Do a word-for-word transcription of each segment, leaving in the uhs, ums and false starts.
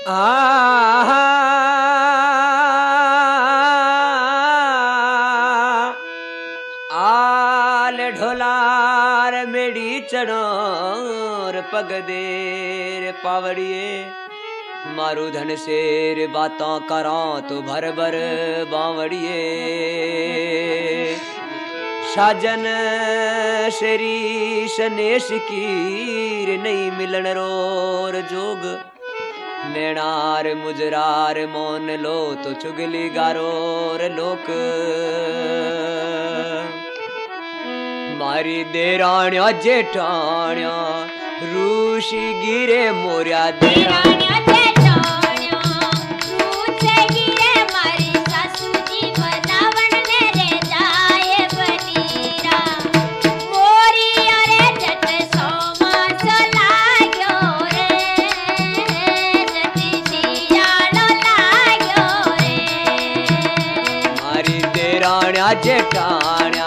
आ आल ढोलार मेड़ी चढ़ोर पग देर पावड़िए मारू धन शेर बातों करा तो भर भर बावड़िए साजन शेरी सनेश कीर नहीं मिलन रोर जोग नेणार मुजरार मोन लो तो चुगली गारोर लोक मारी देराण्या जेठाण्या रूशी गिरे मोर्या देराण्या जेठाण्या रूसे गिरे मारी सासूजी बनावण ने रे जाए बनीरा मोरी अरे जट सोमा सो लाग्यो रे जटी सियालो लाग्यो रे मारी देराण्या जेठाण्या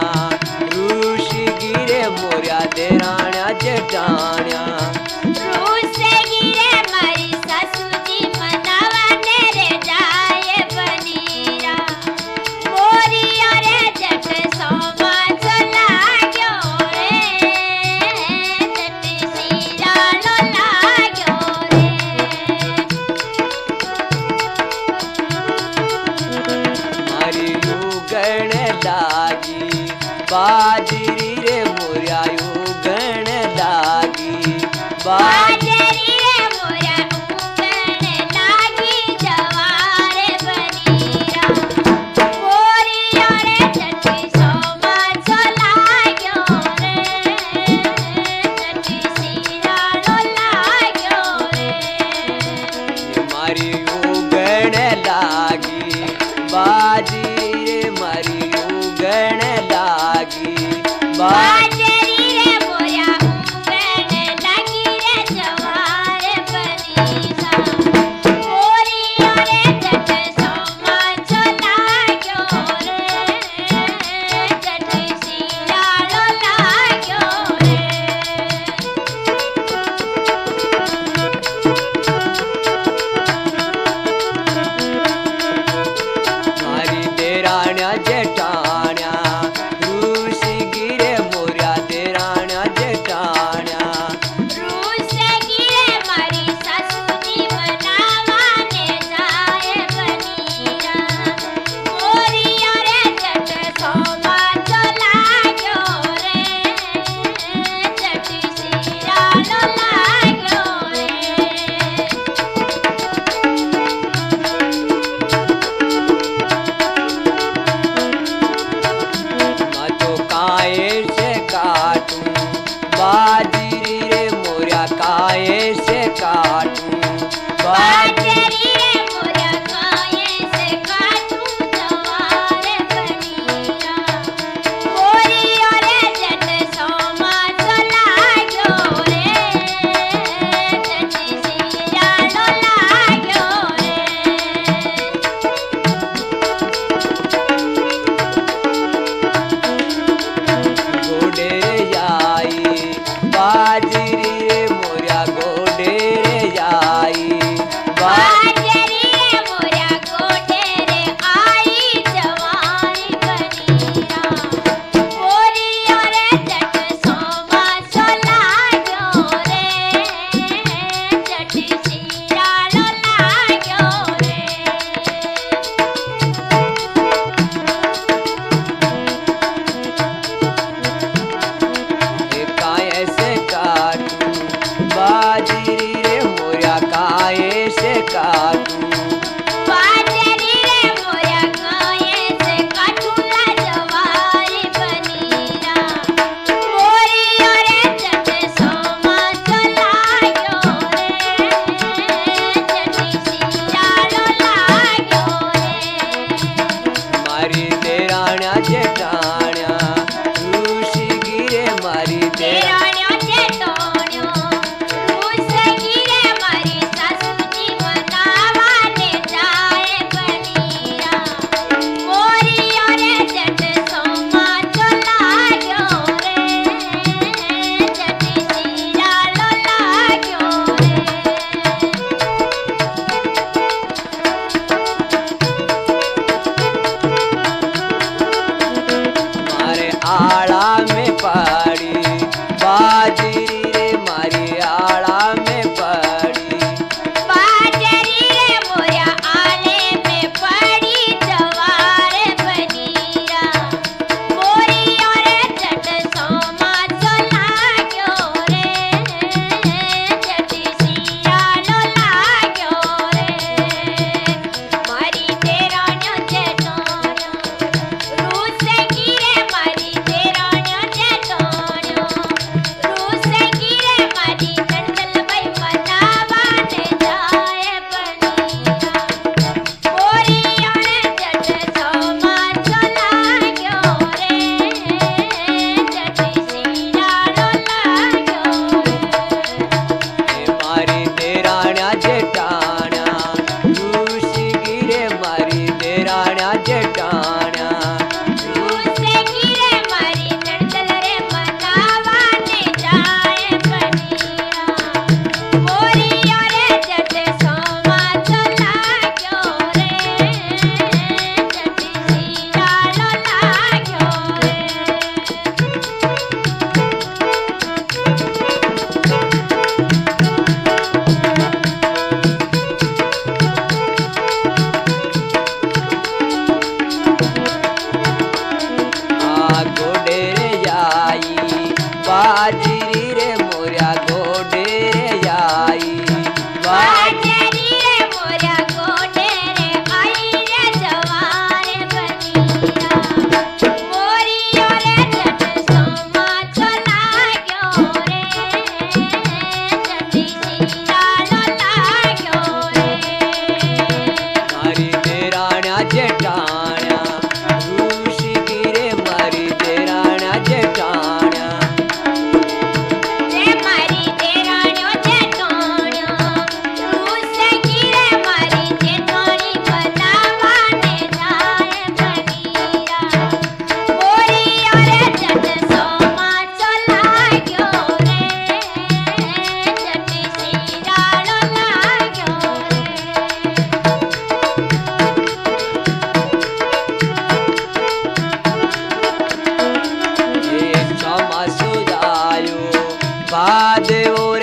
मोर्या देराण्या जेठाण्या रूसे गिरे मारी सासूजी मनावने रे जाए बनीरा मोरी अरे जट सोमा सो लाग्यो रे जट सियालो लाग्यो रे मारी उगण लागी बाजरी बाजरी रे मोरा उगण लागी जवार बनीरा मोरी अरे जटी सोमा सो लाग्यो रे जटी सियालो लाग्यो रे मारी उगण लागी बाजी रे मारी उगण लागी बाजी जेठाण्या रूसी गिरे मोर्या देराण्या जेठाण्या रूसे गिरे मारी सासूजी मनावने जाए बनीरा मोरी अरे जट सोमा सो लाग्यो रे जटी सियालो लाग्यो बाजरी रे मोर्या काये से काटू बाजरी रे मोर्या काये से काटू जवार बनीरा मोरी अरे जट सोमा सो लाग्यो रे जटी सियालो लाग्यो गोडे आई बाजरी रे मोर्या गोडे रे आई बाजरी रे मोर्या गोडे रे आई जवारी बनीरा मोरी अरे जट सोमा सो लाग्यो रे जटी सियालो लाग्यो रे काये से काटू बाजरी रे मोर्या काये से काटू बाजरी रे मोर्या काये से काटू ला जवारी बनीरा मोरी अरे जट सोमा सो लाग्यो रे जटी सियालो लाग्यो रे मारी देराण्या जेठाण्या रूसी गिरे मारी देराण्या जेठाण्या रूसे गिरे मारी सासूजी मनावने जाए बनीरा मोरी अरे जट सोमा सो लाग्यो रे जटी सियालो लाग्यो रे बाजरी रे मोरिया गोडे रे आई बाजरी रे मोरिया गोडे रे आई रे जवारे बनिया मोरिया रे जट सोमा चला गयो रे जटी सीरालो लाग्यो रे मारी देराण्या जेठाण्या ऋषि की रे मारी देराण्या जेठाण्या रे मारी देराण्यो जेठोण्यो रूस गिरे मारी जेठोणी बनावाने जाए बनीरा मोरिया रे जट सोमा चला गयो रे जटी सीरालो लाग्यो रे एक क्षमा सुजायो बाद वो